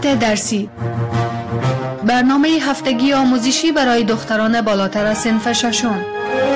ساعت درسی، برنامه هفتگی آموزشی برای دختران بالاتر از صنف ششم.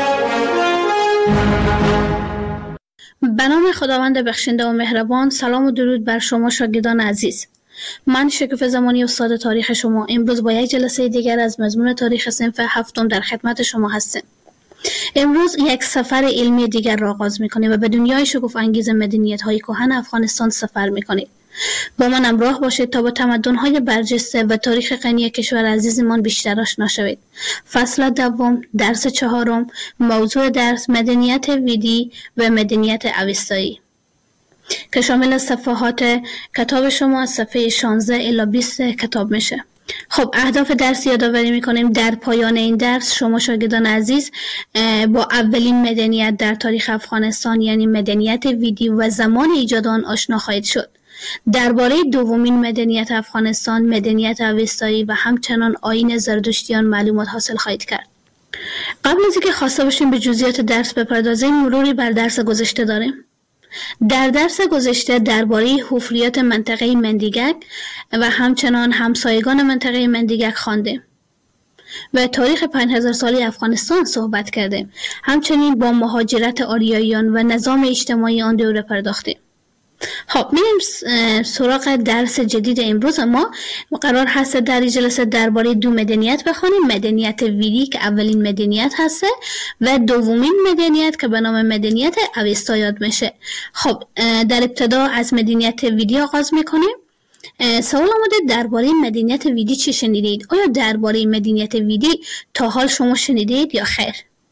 به نام خداوند بخشنده و مهربان. سلام و درود بر شما شاگردان عزیز. من شکوفه زمانی استاد تاریخ شما امروز با یک جلسه دیگر از مضمون تاریخ صنف هفتم در خدمت شما هستم. امروز یک سفر علمی دیگر را آغاز می‌کنیم و به دنیای شگفت انگیز مدنیت‌های کهن افغانستان سفر می‌کنیم. با من همراه باشید تا با تمدن‌های برجسته و تاریخ غنی کشور عزیزمان بیشتر آشنا شوید. فصل دوم، درس چهارم، موضوع درس مدنیت ویدی و مدنیت اوستایی که شامل صفحات کتاب شما از صفحه 16 الی 20 کتاب میشه. خب اهداف درس یادآوری میکنیم. در پایان این درس شما شاگردان عزیز با اولین مدنیت در تاریخ افغانستان یعنی مدنیت ویدی و زمان ایجاد آن آشنا خواهید شد. درباره دومین مدنیت افغانستان، مدنیت اوستایی و همچنان آیین زرتشتیان معلومات حاصل خواهید کرد. قبل از اینکه خواسته باشیم به جزئیات درس بپردازیم، مروری بر درس گذشته داریم. در درس گذشته درباره حفریات منطقه مندیگک و همچنان همسایگان منطقه مندیگک خواندیم و تاریخ 5000 سالی افغانستان صحبت کردیم. همچنین با مهاجرت آریاییان و نظام اجتماعی آن دوره پرداختیم. خب میریم سراغ درس جدید امروز. ما قرار هست در این جلسه درباره دو مدنیت بخونیم. مدنیت ویدی که اولین مدنیت هسته و دومین مدنیت که به نام مدنیت اوستا یاد میشه. خب در ابتدا از مدنیت ویدی آغاز میکنیم. سوال آمده درباره مدنیت ویدی چی شنیدید؟ آیا درباره مدنیت ویدی تا حال شما شنیدید یا خیر؟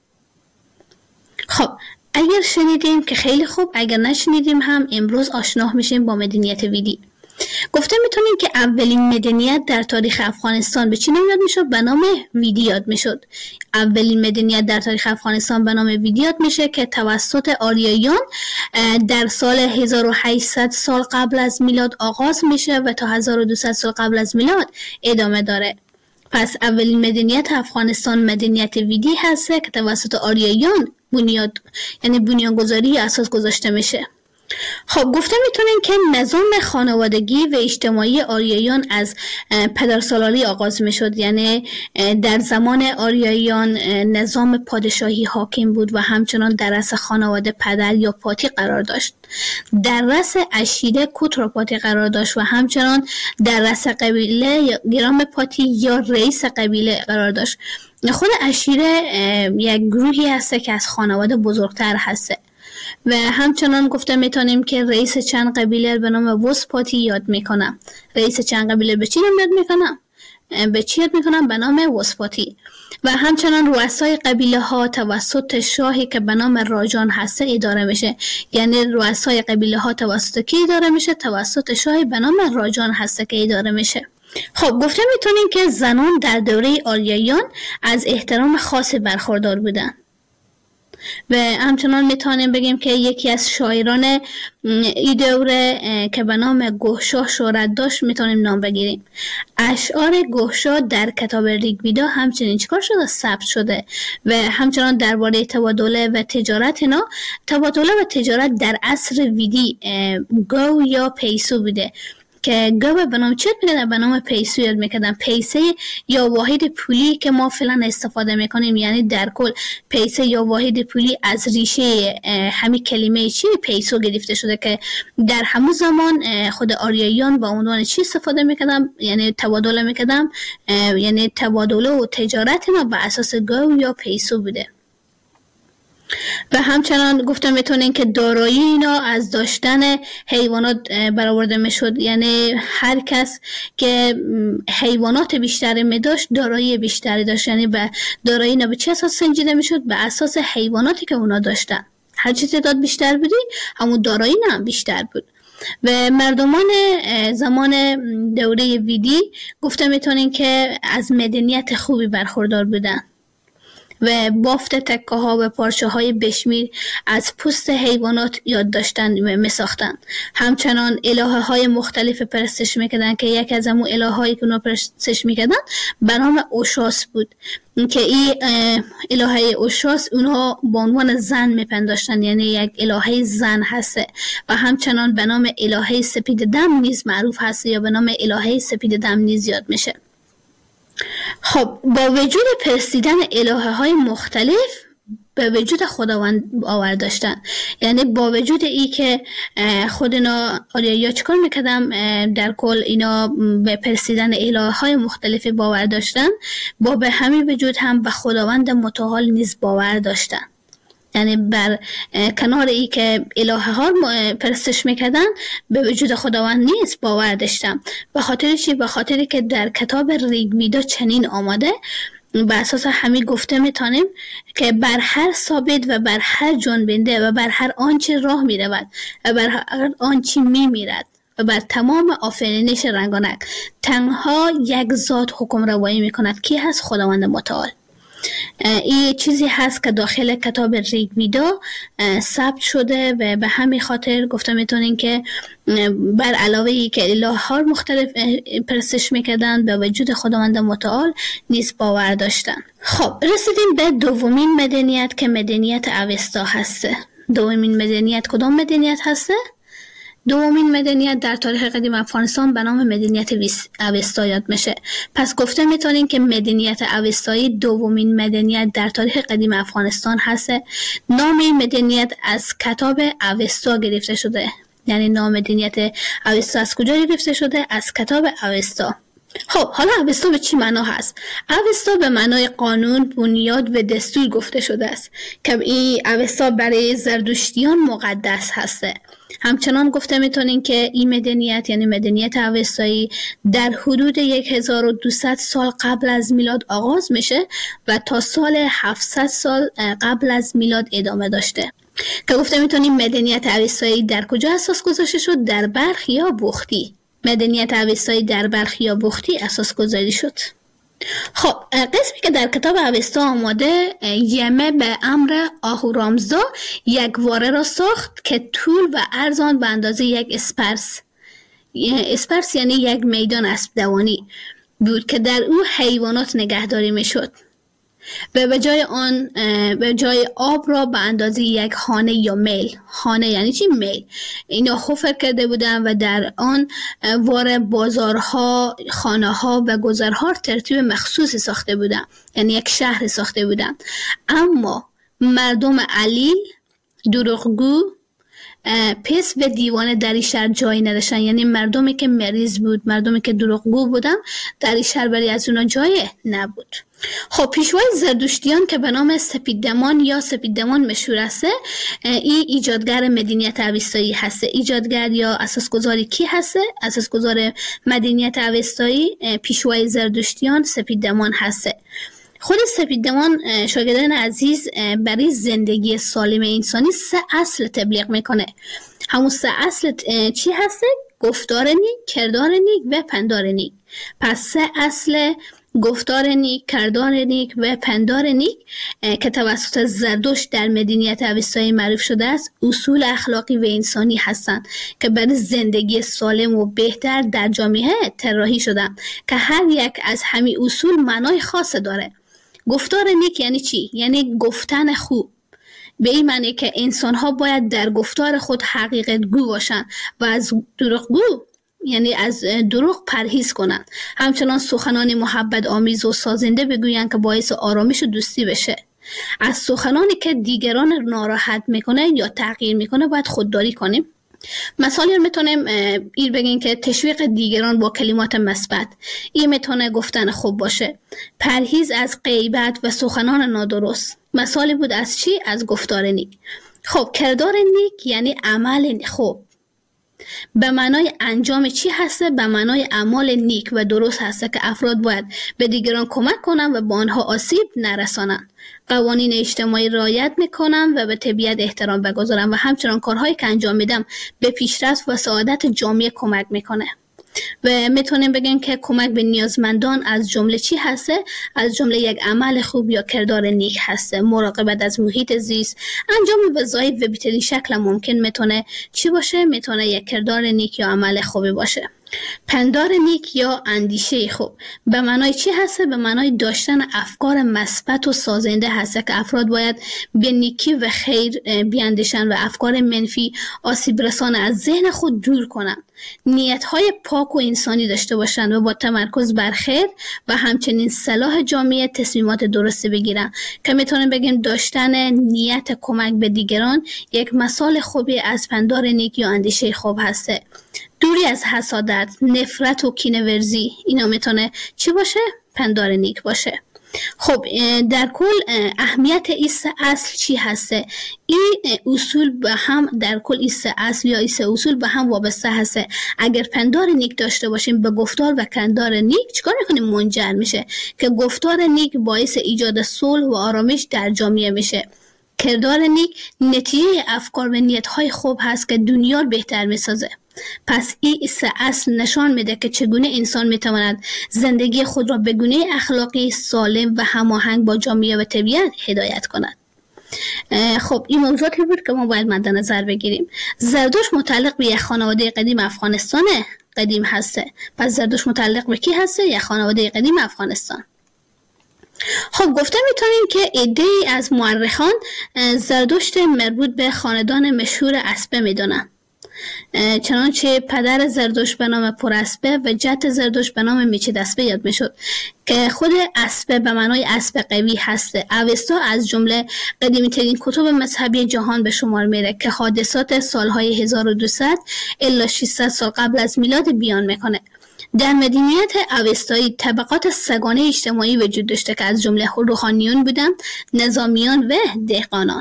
خب اگر شنیدیم که خیلی خوب، اگر نشنیدیم هم امروز آشنا میشیم با مدنیت ویدی. گفته میتونیم که اولین مدنیت در تاریخ افغانستان به چی نام یاد میشد؟ به نام ویدی یاد میشد. اولین مدنیت در تاریخ افغانستان به نام ویدی یاد میشه که توسط آریاییان در سال 1800 سال قبل از میلاد آغاز میشه و تا 1200 سال قبل از میلاد ادامه داره. پس اولین مدنیت افغانستان مدنیت ویدی هست که توسط آریاییان بنیانگذاری اساس گذاشته میشه. خب گفته میتونیم که نظام خانوادگی و اجتماعی آریاییان از پدرسالاری آغاز میشد. یعنی در زمان آریاییان نظام پادشاهی حاکم بود و همچنان در رأس خانواده پدر یا پاتی قرار داشت. در رأس عشیره کوتراپاتی قرار داشت و همچنان در رأس قبیله یا گرام پاتی یا رئیس قبیله قرار داشت. خود عشیره یک گروهی هسته که از خانواده بزرگتر هسته و همچنان گفته میتونیم که رئیس چند قبیله به نام وسپاتی یاد میکنم. رئیس چند قبیله به چی یاد میکنم؟ به نام وسپاتی. و همچنان رؤسای قبیله ها توسط شاهی که به نام راجان هسته اداره میشه. یعنی رؤسای قبیله ها توسط کی اداره میشه؟ توسط شاهی به نام راجان هسته که اداره میشه. خب گفته میتونیم که زنان در دوره آریاییان از احترام خاصی برخوردار بودن و همچنان میتونیم بگیم که یکی از شاعران این دوره که به نام گوهشاه شهرت داشت میتونیم نام بگیریم. اشعار گوهشاه در کتاب ریگویدا همچنین چیکار شده؟ ثبت شده و همچنان درباره تبادله و تجارت تبادله و تجارت در عصر ویدی گو یا پیسو بوده که گاو به نام چی یاد میکردن؟ به نام پیسو یاد میکردن. پیسه یا واحد پولی که ما فعلا استفاده میکنیم، یعنی در کل پیسه یا واحد پولی از ریشه همین کلمه چی پیسو گرفته شده که در همون زمان خود آریاییان با عنوان چی استفاده میکردن؟ یعنی تبادله میکردن، یعنی تبادله و تجارت ما بر اساس گاو یا پیسو بوده. و همچنان گفتم میتونین که دارایی اینا از داشتن حیوانات برآورده میشد. یعنی هر کس که حیوانات بیشتری می داشت دارایی بیشتری داشت. یعنی به دارایی اینا به چه اساس سنجیده میشد؟ به اساس حیواناتی که اونا داشتن. هر چی تعداد بیشتر بودی همون دارایی هم بیشتر بود. و مردمان زمان دوره ویدی گفتم میتونین که از مدنیت خوبی برخوردار بودن و بافت تکه ها و پارچه های بشمیر از پوست حیوانات یاد داشتن و میساختن. همچنان الهه های مختلف پرستش میکردن که یک از همون الهه هایی که اونا پرستش میکردن به نام اوشاس بود. که این الهه اوشاس اونها با عنوان زن میپنداشتن، یعنی یک الهه زن هسته و همچنان به نام الهه سپید دم نیز معروف هسته یا به نام الهه سپید دم نیز یاد میشه. خب با وجود پرستیدن الهه های مختلف به وجود خداوند باور داشتن، یعنی با وجود ای که خود اینا آریایی‌ها چیکار میکردن، در کل اینا به پرستیدن الهه های مختلف باور داشتن، با به همین وجود هم به خداوند متعال نیز باور داشتن. یعنی بر کنار ای که الهه ها پرستش میکردن به وجود خداوند نیز باور داشتن. به خاطر چی؟ به خاطری که در کتاب ریگ ویدا چنین آماده، بر اساس همین گفته میتونیم که بر هر ثابت و بر هر جنبنده و بر هر آنچه راه میرود و بر هر آنچه میمیرد و بر تمام آفرینش رنگانک تنها یک ذات حکم روایی میکند. کی هست؟ خداوند متعال. این چیزی هست که داخل کتاب ریگ ویدا ثبت شده و به همین خاطر گفته میتونین که بر علاوه ای که الهه ها مختلف پرستش میکردن به وجود خداوند متعال نیز باور داشتن. خب رسیدیم به دومین مدنیت که مدنیت اوستا هسته. دومین مدنیت کدام مدنیت هسته؟ دومین مدنیت در تاریخ قدیم افغانستان به نام مدنیت اوستا یاد میشه. پس گفته میتونین که مدنیت اوستایی دومین مدنیت در تاریخ قدیم افغانستان هسته. نام این مدنیت از کتاب اوستا گرفته شده. یعنی نام مدنیت اوستا از کجا گرفته شده؟ از کتاب اوستا. خب حالا اوستا به چی معنا هست؟ اوستا به معنای قانون، بنیاد و دستور گفته شده است که این اوستا برای زردشتیان مقدس هسته. همچنان گفته میتونین که این مدنیت یعنی مدنیت اوستایی در حدود 1200 سال قبل از میلاد آغاز میشه و تا سال 700 سال قبل از میلاد ادامه داشته. که گفته میتونین مدنیت اوستایی در کجا اساس گذاشته شد؟ در بلخ یا بوختی. مدنیت اوستایی در بلخ یا بوختی اساس گذاری شد. خب قسمی که در کتاب اوستا آماده، یمه به امر آهورامزدا یک واره را ساخت که طول و عرض آن به اندازه یک اسپرس یعنی یک میدان اسب دوانی بود که در او حیوانات نگهداری می شد و به جای آب را به اندازه یک خانه یا میل. خانه یعنی چی؟ میل. اینا حفر کرده بودن و در آن واره بازارها، خانه ها و گذرها ترتیب مخصوصی ساخته بودن، یعنی یک شهر ساخته بودن. اما مردم علیل، دروغگو، پس و دیوانه در این شهر جایی نداشتن. یعنی مردمی که مریض بود، مردمی که دروغگو بودن در این شهر برای از اونا جایی نبود. خب پیشوای زردشتیان که به نام سپیددمان یا سپیددمان مشهور است، این ایجادگر مدنیت اوستایی هست. ایجادگر یا اساسگذاری کی هست؟ اساسگذار مدنیت اوستایی پیشوای زردشتیان سپیددمان هست. خود سپیددمان شاگردان عزیز برای زندگی سالم انسانی 3 اصل تبلیغ میکنه. همون 3 اصل چی هسته؟ گفتار نیک، کردار نیک و پندار نیک. پس 3 اصل گفتار نیک، کردار نیک و پندار نیک که توسط زردشت در مدنیت اوستایی معروف شده است، اصول اخلاقی و انسانی هستند که برای زندگی سالم و بهتر در جامعه طراحی شدند که هر یک از همین اصول معنای خاص داره. گفتار نیک یعنی چی؟ یعنی گفتن خوب. به این معنی که انسان‌ها باید در گفتار خود حقیقت گو باشند و از دروغگو یعنی از دروغ پرهیز کنند. همچنان سخنان محبت آمیز و سازنده بگویند که باعث آرامش و دوستی بشه. از سخنانی که دیگران ناراحت میکنه یا تغییر میکنه باید خودداری کنیم. مثالی میتونیم این بگیم که تشویق دیگران با کلمات مثبت، این میتونه گفتن خوب باشه. پرهیز از غیبت و سخنان نادرست مثالی بود از چی؟ از گفتار نیک. خب کردار نیک یعنی عمل خوب. به معنای انجام چی هسته؟ به معنای اعمال نیک و درست هسته که افراد باید به دیگران کمک کنن و با آنها آسیب نرسانن. قوانین اجتماعی رعایت میکنن و به طبیعت احترام بگذارن و همچنان کارهایی که انجام میدم به پیشرفت و سعادت جامعه کمک میکنه. و میتونیم بگیم که کمک به نیازمندان از جمله چی هسته؟ از جمله یک عمل خوب یا کردار نیک هسته. مراقبت از محیط زیست، انجام وظایف و بهترین شکل ممکن میتونه چی باشه؟ میتونه یک کردار نیک یا عمل خوبی باشه. پندار نیک یا اندیشه خوب به معنای چی هسته؟ به معنای داشتن افکار مثبت و سازنده هسته که افراد باید به نیکی و خیر بیاندیشند و افکار منفی آسیب رسان از ذهن خود دور کنند. نیت‌های پاک و انسانی داشته باشند و با تمرکز بر خیر و همچنین صلاح جامعه تصمیمات درست بگیرند که میتونیم بگیم داشتن نیت کمک به دیگران یک مثال خوبی از پندار نیک یا اندیشه خوب هسته. دوری از حسادت، نفرت و کینه‌ورزی، اینا میتونه چی باشه؟ پندار نیک باشه. خب در کل اهمیت ایست اصل چی هسته؟ این اصول به هم در کل ایست اصل یا ایست اصول به هم وابسته هسته. اگر پندار نیک داشته باشیم به گفتار و کردار نیک چیکار میکنیم؟ منجر میشه که گفتار نیک باعث ایجاد صلح و آرامش در جامعه میشه. کردار نیک نتیجه افکار و نیت‌های خوب هست که دنیا رو بهتر میسازه. پس این اصل نشان میده که چگونه انسان میتواند زندگی خود را به گونه اخلاقی سالم و هماهنگ با جامعه و طبیعت هدایت کند. خب این موضوعی بود که ما باید مد نظر بگیریم. زردشت متعلق به یک خانواده قدیم افغانستان قدیم هسته. پس زردشت متعلق به کی هسته؟ یک خانواده قدیم افغانستان. خب گفته میتونیم که عده‌ای از مورخان زردشت مربوط به خاندان مشهور اسپه میدونن. چنانچه پدر زردشت به نام پراسپه و جد زردشت به نام میچداسپه یاد میشد که خود اسپه به معنای اسب قوی هسته. اوستا از جمله قدیمی ترین کتب مذهبی جهان به شمار میره که حادثات سالهای 1200 الی 600 سال قبل از میلاد بیان میکنه. در مدنیت اوستایی طبقات سگانه اجتماعی وجود داشته که از جمله روحانیون بودن، نظامیان و دهقانان.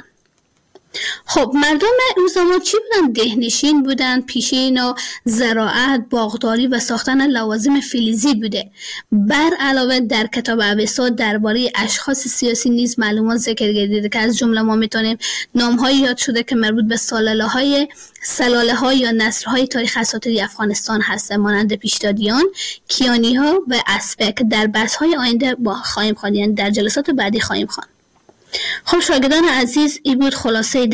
خب مردم اون زمان چی بودن؟ دهنشین بودن، پیشین و زراعت، باغداری و ساختن لوازم فلزی بوده. بر علاوه در کتاب اوستا درباره اشخاص سیاسی نیز معلومات ذکر گردیده که از جمله ما میتونیم نام‌های یاد شده که مربوط به سلاله‌ها یا نسل‌های تاریخ اساطیری افغانستان هستند، مانند پیشدادیان، کیانی‌ها و اسپه که در بحث‌های آینده با خواهیم خواند، یعنی در جلسات بعدی خواهیم خواند. خب شاگردان عزیز این بود خلاصه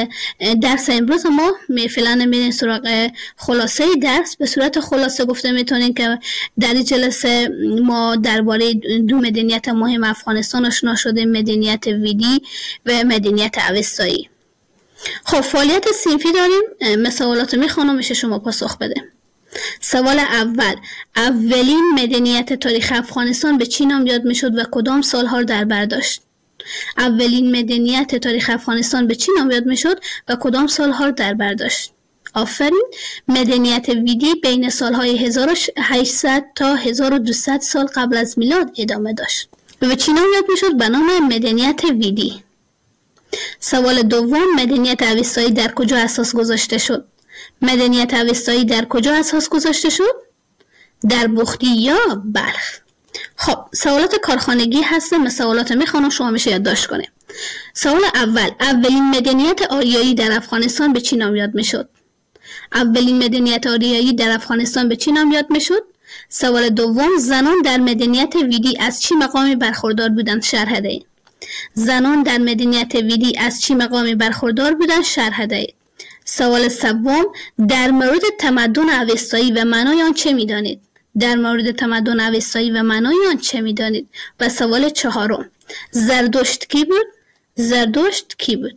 درس امروز ما. فعلا میریم سراغ خلاصه درس. به صورت خلاصه گفته میتونیم که در این جلسه ما درباره دو مدنیت مهم افغانستان آشنا شدیم، مدنیت ویدی و مدنیت اوستایی. خب فعالیت صنفی داریم. مسئولات میخوانم میشه شما پاسخ بده. سوال اول: اولین مدنیت تاریخ افغانستان به چی نام یاد میشد و کدام سالها در بر داشت؟ اولین مدنیت تاریخ افغانستان به چی نام یاد میشد و کدام سالها در بر داشت؟ آفرین. مدنیت ویدی بین سالهای 1800 تا 1200 سال قبل از میلاد ادامه داشت و به چی نام یاد میشد؟ به نام مدنیت ویدی. سوال دوم: مدنیت اوستایی در کجا اساس گذاشته شد؟ مدنیت اوستایی در کجا اساس گذاشته شد؟ در بختی یا بلخ؟ خب سوالات کارخانگی هست. سوالات میخوانم شما میشه یادداشت کنه. سوال اول: اولین مدنیت آریایی در افغانستان به چی نام یاد میشد؟ اولین مدنیت آریایی در افغانستان به چی نام یاد میشد؟ سوال دوم: زنان در مدنیت ویدی از چی مقامی برخوردار بودند؟ شرح دهید. زنان در مدنیت ویدی از چی مقامی برخوردار بودند؟ شرح دهید. سوال سوم: در مورد تمدن اوستایی و معنای آن چه میدانید؟ در مورد تمدن اوستایی و معنای آن چه میدانید؟ و سوال چهارم: زردشت کی بود؟ زردشت کی بود؟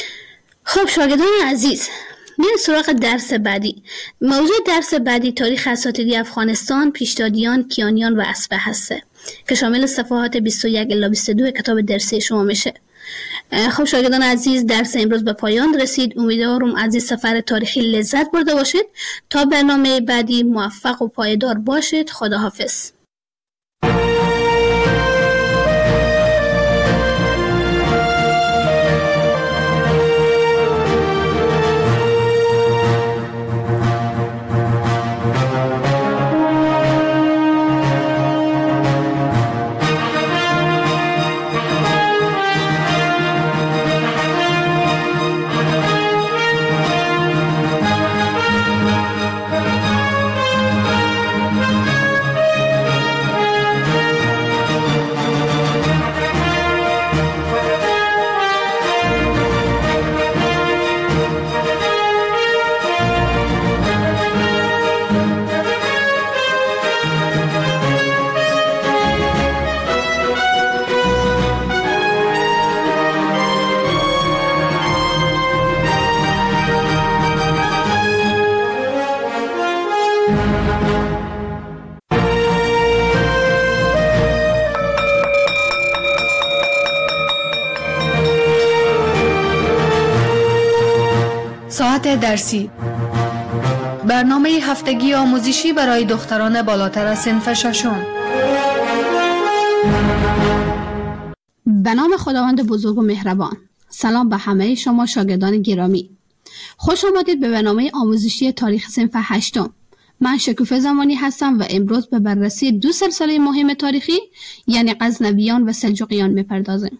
خب شاگردان عزیز میریم سراغ درس بعدی. موضوع درس بعدی تاریخ اساطیری افغانستان، پیشدادیان، کیانیان و اسپه هسته که شامل صفحات 21 الی 22 کتاب درسی شما میشه. خب شاگردان عزیز درس امروز به پایان رسید. امیدوارم از این سفر تاریخی لذت برده باشید. تا برنامه بعدی موفق و پایدار باشید. خداحافظ. ساعت درسی، برنامه هفتگی آموزشی برای دختران بالاتر از صنف ششم. به نام خداوند بزرگ و مهربان. سلام به همه شما شاگردان گرامی. خوش آمدید به برنامه آموزشی تاریخ صنف هشتم. من شکوفه زمانی هستم و امروز به بررسی دو سلسله مهم تاریخی یعنی غزنویان و سلجوقیان میپردازیم.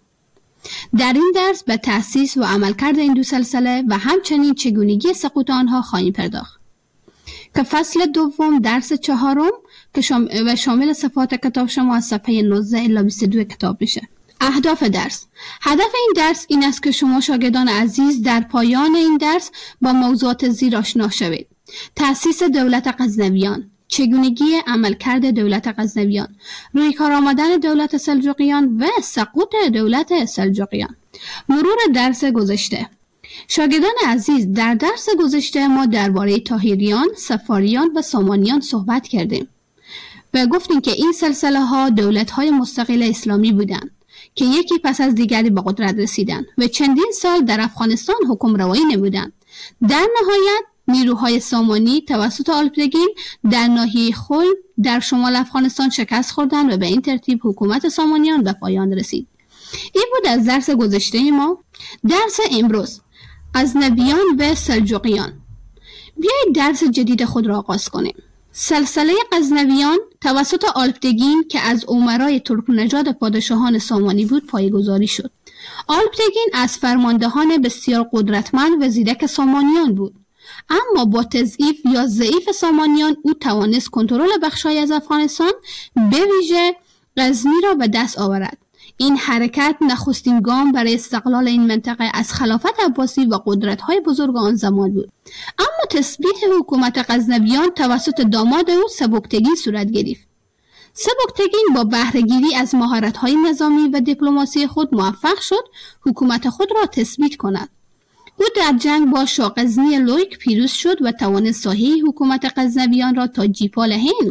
در این درس به تأسیس و عملکرد این دو سلسله و همچنین چگونگی سقوط آنها خواهیم پرداخت. که فصل دوم درس چهارم که شامل صفحات کتاب شما از صفحه 19 الی 22 کتاب میشه. اهداف درس: هدف این درس این است که شما شاگردان عزیز در پایان این درس با موضوعات زیر آشنا شوید. تأسیس دولت غزنویان، چگونگی عملکرد دولت غزنویان، روی کار آمدن دولت سلجوقیان و سقوط دولت سلجوقیان. مرور درس گذشته. شاگردان عزیز، در درس گذشته ما درباره طاهریان، صفاریان و سامانیان صحبت کردیم و گفتیم که این سلسله ها دولت های مستقل اسلامی بودند که یکی پس از دیگری به قدرت رسیدند و چندین سال در افغانستان حکم روایی نمودند. در نهایت نیروهای سامانی توسط آلپدگین در ناحیه خل در شمال افغانستان شکست خوردند و به این ترتیب حکومت سامانیان به پایان رسید. این بود از درس گذشته ما. درس امروز: غزنویان و سلجوقیان. بیایید درس جدید خود را آغاز کنیم. سلسله غزنویان توسط آلپدگین که از امرای ترک نژاد پادشاهان سامانی بود پایه‌گذاری شد. آلپدگین از فرماندهان بسیار قدرتمند و زیرک سامانیان بود، اما با تضعیف یا ضعیف سامانیان او توانست کنترل بخش‌هایی از افغانستان به ویژه غزنی را به دست آورد. این حرکت نخستین گام برای استقلال این منطقه از خلافت عباسی و قدرت‌های بزرگ آن زمان بود. اما تثبیت حکومت غزنویان توسط داماد او سبکتگین صورت گرفت. سبکتگین با بهره‌گیری از مهارت‌های نظامی و دیپلماسی خود موفق شد حکومت خود را تثبیت کند. او در جنگ با شاغزنی لویک پیروز شد و توانست ساحه حکومت غزنویان را تا جیپال هند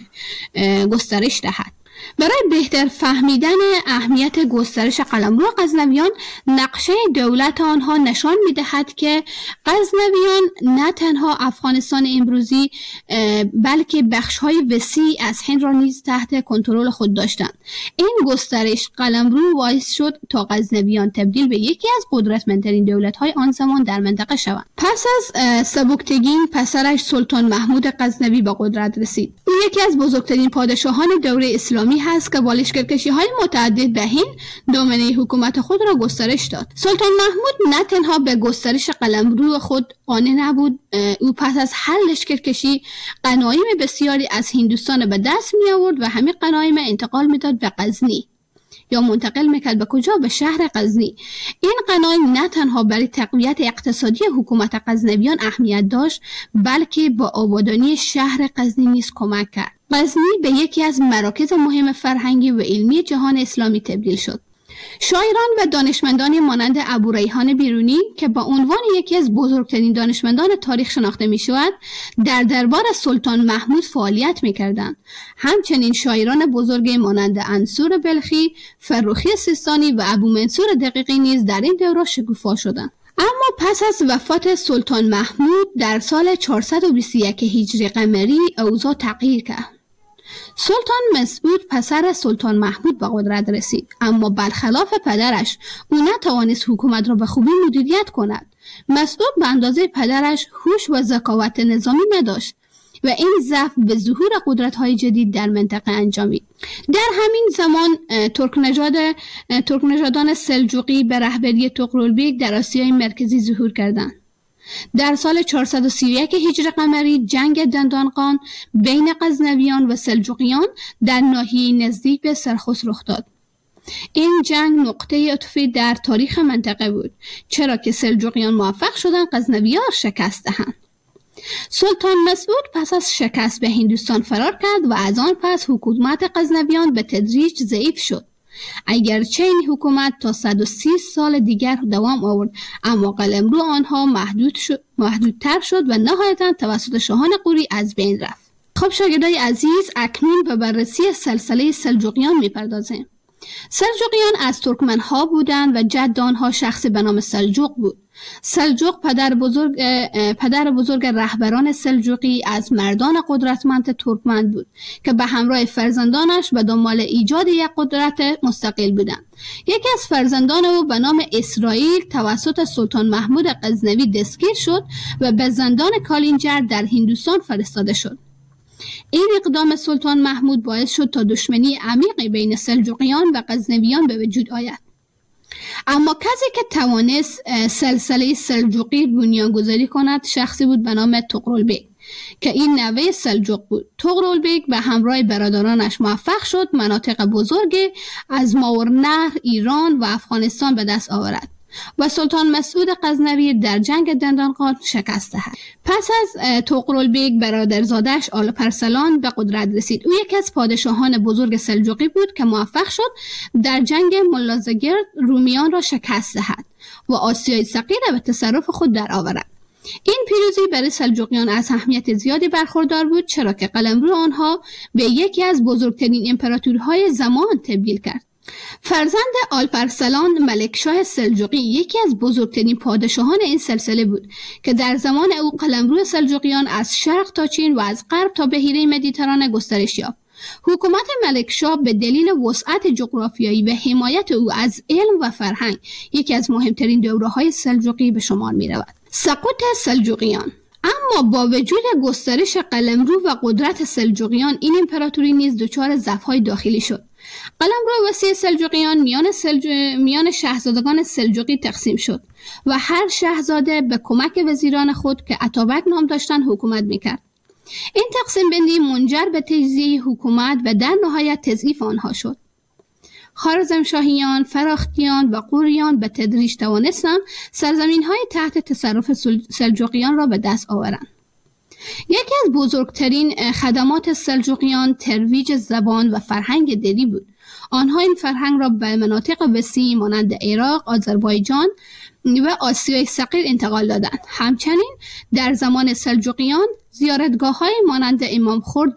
گسترش دهد. برای بهتر فهمیدن اهمیت گسترش قلمرو غزنویان، نقشه دولت آنها نشان می‌دهد که غزنویان نه تنها افغانستان امروزی بلکه بخش‌های وسیع از هند را نیز تحت کنترل خود داشتند. این گسترش قلمرو باعث شد تا غزنویان تبدیل به یکی از قدرتمندترین دولت‌های آن زمان در منطقه شوند. پس از سبکتگین، پسرش سلطان محمود غزنوی به قدرت رسید. او یکی از بزرگترین پادشاهان دوره اسلامی هست که با لشکرکشی‌های متعدد به هند دامنه حکومت خود را گسترش داد. سلطان محمود نه تنها به گسترش قلمرو خود قانع نبود، او پس از هر لشکرکشی غنایم بسیاری از هندوستان به دست می آورد و همین غنایم انتقال میداد به غزنی یا منتقل میکرد به کجا؟ به شهر غزنی. این غنایم نه تنها برای تقویت اقتصادی حکومت غزنویان اهمیت داشت، بلکه با آبادانی شهر غزنی نیز کمک کرد. غزنی به یکی از مراکز مهم فرهنگی و علمی جهان اسلامی تبدیل شد. شاعران و دانشمندانی مانند ابوریحان بیرونی که با عنوان یکی از بزرگترین دانشمندان تاریخ شناخته می شود، در دربار سلطان محمود فعالیت می کردند. همچنین شاعران بزرگ مانند انصور بلخی، فرخی سیستانی و ابو منصور دقیقی نیز در این دوره شکوفا شدند. اما پس از وفات سلطان محمود در سال 421 هجری قمری اوضاع تغییر کرد. سلطان مسعود پسر سلطان محمود به قدرت رسید، اما برخلاف پدرش او نتوانست حکومت را به خوبی مدیریت کند. مسعود به اندازه پدرش هوش و ذکاوت نظامی نداشت و این ضعف به ظهور قدرت‌های جدید در منطقه انجامید. در همین زمان ترک نژادان سلجوقی به رهبری طغرلبیک در آسیای مرکزی ظهور کردند. در سال 431 هجری قمری جنگ دندانقان بین غزنویان و سلجوقیان در ناحیه نزدیک به سرخس رخ داد. این جنگ نقطه عطفی در تاریخ منطقه بود، چرا که سلجوقیان موفق شدند غزنویان را شکست دهند. سلطان مسعود پس از شکست به هندوستان فرار کرد و از آن پس حکومت غزنویان به تدریج ضعیف شد. اگرچه این حکومت تا 130 سال دیگر دوام آورد، اما قلمرو آنها محدودتر شد و نهایتاً توسط شاهان غوری از بین رفت. خب شاگردای عزیز، اکنون به بررسی سلسله سلجوقیان میپردازیم. سلجوقیان از ترکمنها بودند و جد آنها شخص به نام سلجوق بود. سلجوق پدر بزرگ رهبران سلجوقی از مردان قدرتمند ترکمن بود که به همراه فرزندانش به دنبال ایجاد یک قدرت مستقل بودند. یکی از فرزندان او به نام اسرائیل توسط سلطان محمود غزنوی دستگیر شد و به زندان کالینجر در هندوستان فرستاده شد. این اقدام سلطان محمود باعث شد تا دشمنی عمیقی بین سلجوقیان و غزنویان به وجود آید. اما کسی که توانست سلسله سلجوقی بنیانگذاری کند شخصی بود به نام طغرل که این نوه سلجوق بود. طغرل به همراه برادرانش موفق شد مناطق بزرگی از ماورالنهر، ایران و افغانستان به دست آورد و سلطان مسعود غزنوی در جنگ دندانقان شکست دهد. پس از طغرل برادرزادش آلپرسلان به قدرت رسید. او یکی از پادشاهان بزرگ سلجوقی بود که موفق شد در جنگ ملازگرد رومیان را شکست دهد و آسیای صغیر را به تصرف خود درآورد. این پیروزی برای سلجوقیان از اهمیت زیادی برخوردار بود، چرا که قلمرو آنها به یکی از بزرگترین امپراتوری‌های زمان تبدیل کرد. فرزند آلپرسلان ملکشاه سلجوقی یکی از بزرگترین پادشاهان این سلسله بود که در زمان او قلمرو سلجوقیان از شرق تا چین و از غرب تا بحیره مدیترانه گسترش یافت. حکومت ملکشاه به دلیل وسعت جغرافیایی و حمایت او از علم و فرهنگ یکی از مهمترین دوره‌های سلجوقی به شمار می‌رود. سقوط سلجوقیان. اما با وجود گسترش قلمرو و قدرت سلجوقیان، این امپراتوری نیز دچار ضعف‌های داخلی شد. قلمرو وسیع سلجوقیان میان شاهزادگان سلجوقی تقسیم شد و هر شاهزاده به کمک وزیران خود که اتابک نام داشتند حکومت میکرد. این تقسیم بندی منجر به تجزیه حکومت و در نهایت تضعیف آنها شد. خوارزمشاهیان، فراختیان و غوریان به تدریج توانستند سرزمین‌های تحت تصرف سلجوقیان را به دست آورند. یکی از بزرگترین خدمات سلجوقیان ترویج زبان و فرهنگ دری بود. آنها این فرهنگ را به مناطق وسیع مانند عراق، آذربایجان و آسیای صغیر انتقال دادند. همچنین در زمان سلجوقیان زیارتگاه‌های مانند امام خرد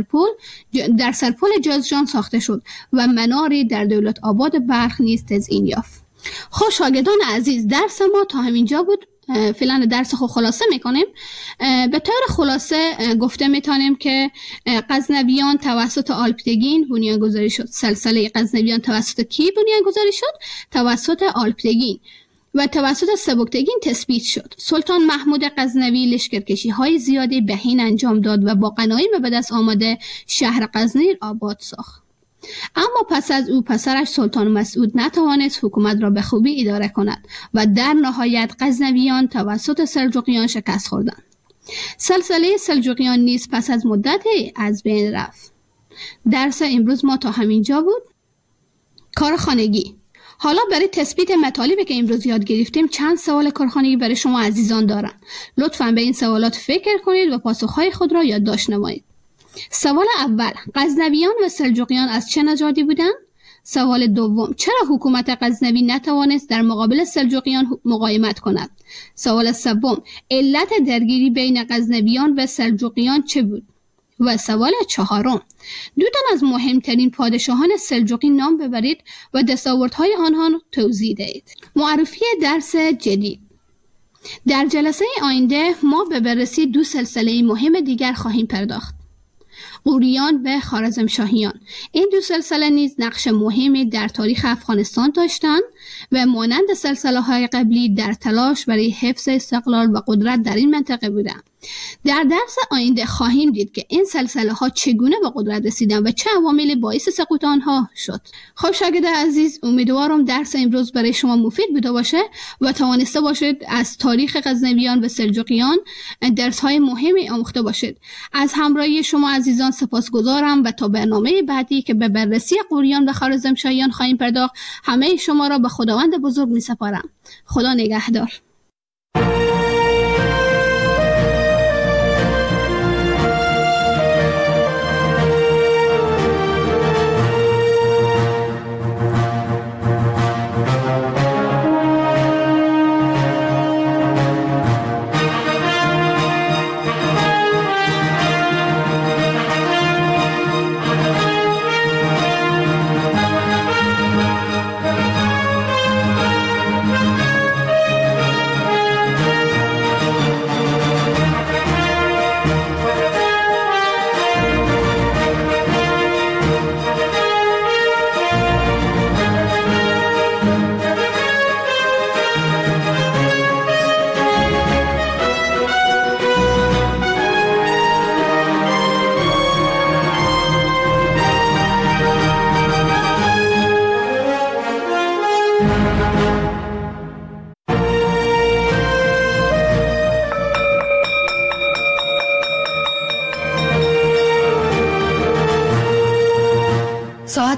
در سرپل جازجان ساخته شد و مناری در دولت آباد بلخ نیز تزیین یافت. خب شاگردان عزیز، درس ما تا همینجا بود. فعلا درس خود خلاصه میکنیم. به طور خلاصه گفته میتونیم که غزنویان توسط آلپتگین بنیانگذاری شد. سلسله غزنویان توسط کی بنیانگذاری شد؟ توسط آلپتگین و توسط سبکتگین تثبیت شد. سلطان محمود غزنوی لشکرکشی‌های زیادی به هند انجام داد و با غنایم به دست آمده شهر غزنی آباد ساخت. اما پس از او پسرش سلطان مسعود نتوانست حکومت را به خوبی اداره کند و در نهایت غزنویان توسط سلجوقیان شکست خوردند. سلسله سلجوقیان نیز پس از مدتی از بین رفت. درس امروز ما تا همینجا بود. کارخانگی. حالا برای تثبیت مطالبی که امروز یاد گرفتیم چند سوال کارخانگی برای شما عزیزان دارم. لطفاً به این سوالات فکر کنید و پاسخهای خود را یادداشت نمایید. سوال اول، غزنویان و سلجوقیان از چه نژادی بودند؟ سوال دوم، چرا حکومت غزنوی نتوانست در مقابل سلجوقیان مقاومت کند؟ سوال سوم، علت درگیری بین غزنویان و سلجوقیان چه بود؟ و سوال چهارم، دو تن از مهمترین پادشاهان سلجوقی نام ببرید و دستاوردهای آنها توضیح دهید. معرفی درس جدید. در جلسه آینده ما به بررسی دو سلسله مهم دیگر خواهیم پرداخت: غوریان و خوارزمشاهیان. این دو سلسله نیز نقش مهمی در تاریخ افغانستان داشتند و مانند سلسله‌های قبلی در تلاش برای حفظ استقلال و قدرت در این منطقه بودند. در درس آینده خواهیم دید که این سلسله‌ها چگونه به قدرت رسیدند و چه عواملی باعث سقوط آنها شد. خب شاگرد عزیز، امیدوارم درس امروز برای شما مفید بوده باشه و توانسته باشید از تاریخ غزنویان و سلجوقیان درس‌های مهمی آموخته باشید. از همراهی شما عزیزان سپاسگزارم و تا برنامه بعدی که به بررسی غوریان و خوارزمشاهیان خواهیم پرداخت، همه شما را به خداوند بزرگ می‌سپارم. خدا نگهدار.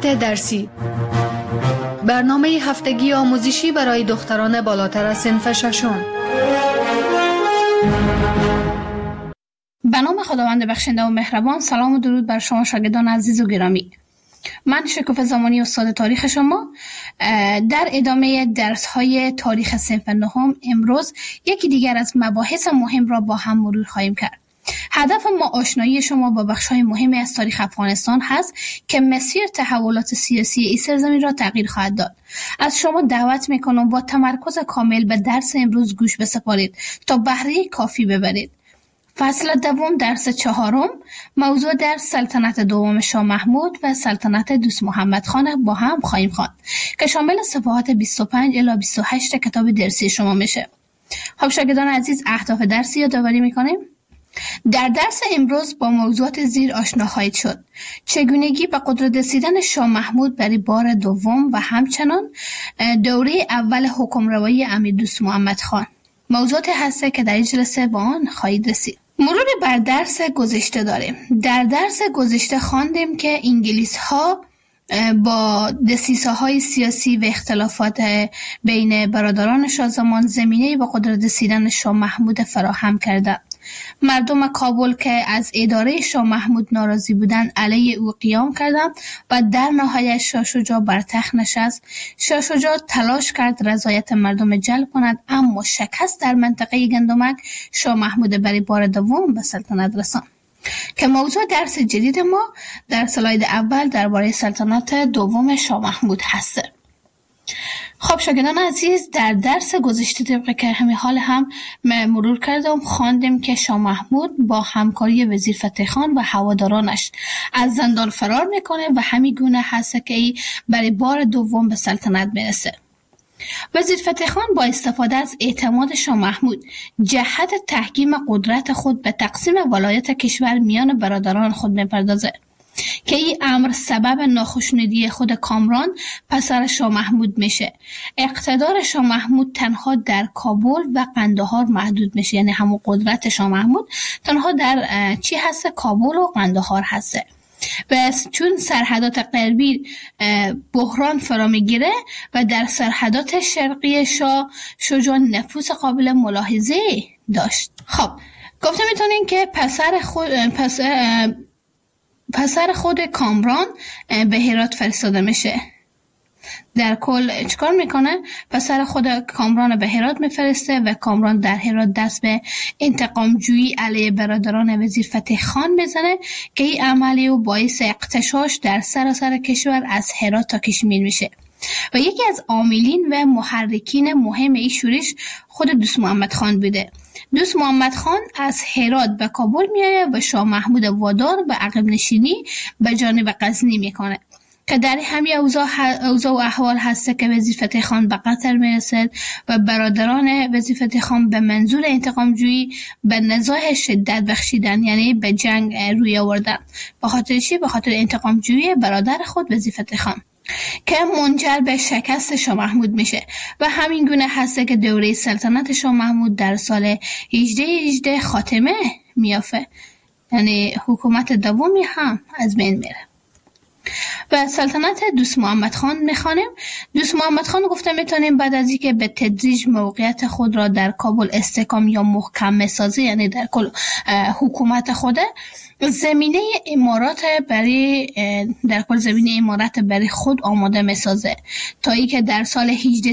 درسی. برنامه هفتگی آموزشی برای دختران بالاتر از صنف ششم. به نام خداوند بخشنده و مهربان. سلام و درود بر شما شاگردان عزیز و گرامی. من شکوفه زمانی استاد تاریخ شما. در ادامه درس‌های تاریخ صنف نهم امروز یکی دیگر از مباحث مهم را با هم مرور خواهیم کرد. هدف ما آشنایی شما با بخش‌های مهمی از تاریخ افغانستان هست که مسیر تحولات سیاسی این سرزمین را تغییر خواهد داد. از شما دعوت می‌کنم با تمرکز کامل به درس امروز گوش بسپارید تا بهره کافی ببرید. فصل دوم درس چهارم، موضوع درس سلطنت دوم شاه محمود و سلطنت دوست محمد خان با هم خواهیم خواند که شامل صفحات 25 الی 28 کتاب درسی شما میشه. خب شاگردان عزیز، اهداف درسی یادآوری میکنیم. در درس امروز با موضوعات زیر آشنا خواهید شد: چگونگی به قدرت رسیدن شاه محمود برای بار دوم و همچنان دوره اول حکمروایی امیر دوست محمد خان. موضوعات هسته که در این جلسه با آن خواهید رسید. مرور بر درس گذشته داریم. در درس گذشته خواندیم که انگلیس ها با دسیسه‌های سیاسی و اختلافات بین برادران شاه زمان زمینه‌ای به قدرت رسیدن شاه محمود فراهم کردند. مردم کابل که از اداره شاه محمود ناراضی بودند علیه او قیام کردند و در نهایت شاه شجاع بر تخت نشست. شاه شجاع تلاش کرد رضایت مردم جلب کند، اما شکست در منطقه گندمک شاه محمود برای بار دوم به سلطنت رساند که موضوع درس جدید ما در اسلاید اول درباره سلطنت دوم شاه محمود هست. خب شاگردان عزیز، در درس گذشته طبق که همین حال هم مرور کردم خواندیم که شاه محمود با همکاری وزیر فتح خان و هوادارانش از زندان فرار میکنه و همین گونه هست که ای برای بار دوم به سلطنت میرسه. وزیر فتح خان با استفاده از اعتماد شاه محمود جهت تحکیم قدرت خود به تقسیم ولایت کشور میان برادران خود میپردازه که این امر سبب ناخشنودی خود کامران پسر شاه محمود میشه. اقتدار شاه محمود تنها در کابل و قندهار محدود میشه، یعنی همون قدرت شاه محمود تنها در چی هست؟ کابل و قندهار هست. و چون سرحدات غربی بحران فرا میگیره و در سرحدات شرقی شاه شجاع نفوذ قابل ملاحظه داشت. خب گفته میتونین که پسر خود کامران به هرات فرستاده میشه. در کل چیکار میکنه؟ پسر خود کامران به هرات میفرسته و کامران در هرات دست به انتقام جویی علیه برادران وزیر فتح خان بزنه که این عملی او باعث اغتشاش در سراسر کشور از هرات تا کشمیر میشه. و یکی از عاملین و محرکین مهم این شورش خود دوست محمد خان بوده. دوست محمد خان از هرات به کابل میایه و شاه محمود وادار به عقب نشینی به جانب غزنی میکنه که در همین اوضاع و احوال هست که وزیر فتح خان به قطر میرسد و برادران وزیر فتح خان به منظور انتقام جویی به نزاع شدت بخشیدن، یعنی به جنگ روی آوردن. به خاطر چی؟ به خاطر انتقام جویی برادر خود وزیر فتح خان که منجر به شکست شاه محمود میشه و همین گونه هسته که دوره سلطنت شاه محمود در سال 1818 خاتمه میافه، یعنی حکومت دومی هم از بین میره. و سلطنت دوست محمد خان میخوانیم. دوست محمد خان گفته میتونیم بعد از اینکه به تدریج موقعیت خود را در کابل استحکام یا محکم میسازه، یعنی در کل حکومت خوده، زمینه امارات برای خود آماده میسازه تا ای که در سال